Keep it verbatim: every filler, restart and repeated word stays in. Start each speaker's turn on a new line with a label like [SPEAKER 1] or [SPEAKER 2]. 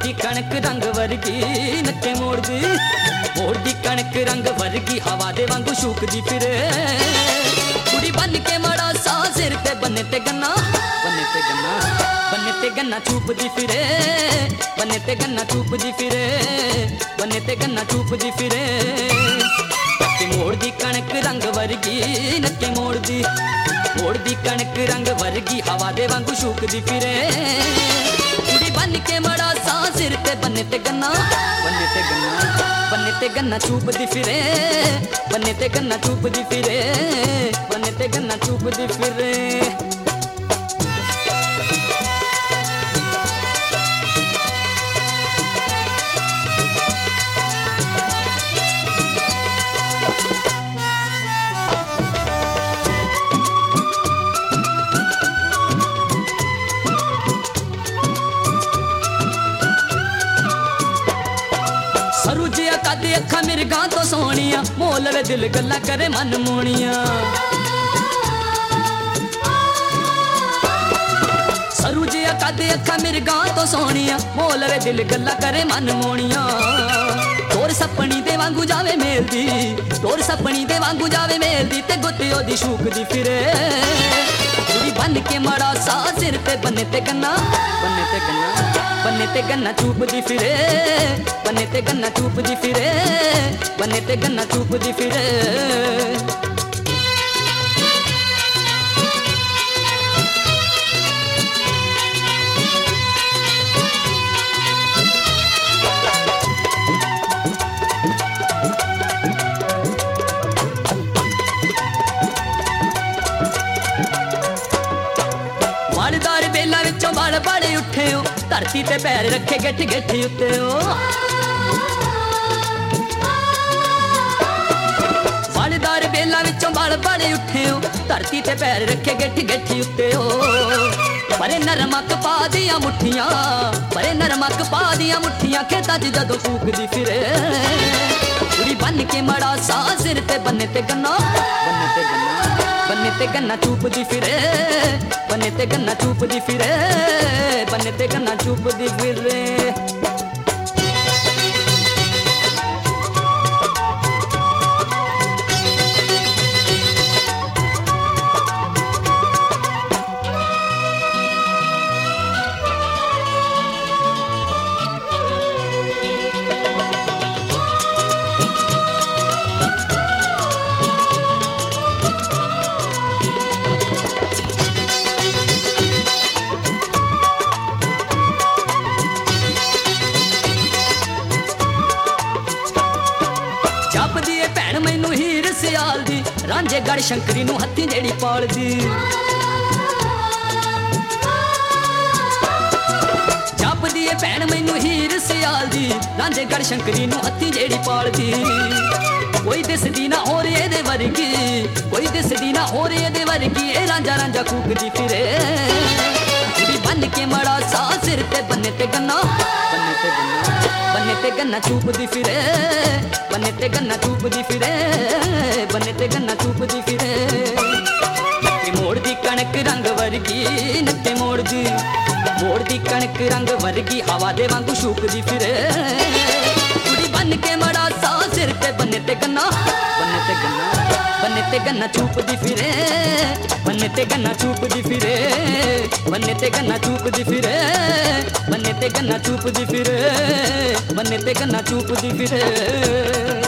[SPEAKER 1] मोड़दी कणक रंग वर्गी नक्के मोड़दी, मोड़दी कणक रंग वर्गी हवा दे वांगू शूकदी फिरे। कुड़ी बन के मड़ा सा सिर ते बन्ने ते गन्ना, बन्ने ते गन्ना, बन्ने ते गन्ना चूपदी फिरे, बन्ने ते गन्ना चूपदी फिरे, बन्ने ते गन्ना चूपदी फिरे। नक्के मोड़दी कणक रंग वर्गी नक्के मोड़दी, मोड़दी कणक रंग वर्गी हवा दे वांगू शूकदी फिरे। कुड़ी बन के मड़ा सा सिर ते बन्ने ते गन्ना, बन्ने ते गन्ना, बन्ने ते गन्ना चूपदी फिरे, बन्ने ते गन्ना चूपदी फिरे, बन्ने ते गन्ना चूपदी फिरे। सरू जिया कद अखा मिर्गा तो सोनिया, मोल वे दिल गल्ला करे मन मोनिया। सरू जिया कद अखा मिर्गा तो सोनिया, मोल वे दिल गल्ला करे मन मोनिया। तोर सपनी दे वांगू जावे मेलदी, तोर सपनी दे वांगू जावे मेलदी ते गुत्ती ओदी शूकदी फिरे। कुड़ी बन के मड़ा सा सिर ते बन्ने ते गन्ना, बन्ने ते गन्ना, बन्ने ते गन्ना चूपदी फिरे, बन्ने ते गन्ना चूपदी फिरे, बन्ने ते गन्ना चूपदी फिरे। वालदार बेला विचों वाल बड़े उठे हो, धरती ते पैर रखे गिठ गिठ उत्ते हो। वालदार बेला विचों वाल बड़े उठे हो, धरती ते पैर रखे गिठ गिठ उत्ते हो। परे नरमक पा दियां मुठियां, परे नरमक पा दियां मुठियां, खेतां च जदों फूकदी फिरे। कुड़ी बन के मड़ा सा सिर ते बन्ने ते गन्ना, बन्ने ते गन्ना, बन्ने ते गन्ना चूपदी फिरे, बन्ने ते गन्ना चूपदी फिरे, बन्ने ते गन्ना चूपदी फिरे। जपदी ए भैन मैनू हीर सियाल दी, रांझे गढ़ शंकरी नू हत्थी जेड़ी पालदी। जपदी ए भैन मैनू हीर सियाल दी, रांझे गढ़ शंकरी नू हत्थी जेड़ी पालदी। कोई दिसदी ना होर एदे वर्गी, कोई दिसदी ना होर एदे वर्गी, ए रांझा रांझा कूकदी फिरे। कुड़ी बन के मड़ा सा सिर ते बन्ने ते गन्ना, बन्ने ते गन्ना, बन्ने ते गन्ना चूपदी फिरे, बन्ने ते गन्ना चूपदी फिरे, बन्ने ते गन्ना चूपदी फिरे। नक्के मोड़दी कणक रंग वर्गी नक्के मोड़दी, मोड़दी कणक रंग वर्गी हवा दे वांगू शूकदी फिरे। कुड़ी बन के मड़ा सा सिर ते बन्ने ते गन्ना, बन्ने ते गन्ना, बन्ने ते गन्ना चूपदी फिरे, बन्ने ते गन्ना चूपदी फिरे, बन्ने ते गन्ना चूपदी फिरे, बन्ने ते गन्ना चूपदी फिरे, बन्ने ते गन्ना चूपदी फिरे।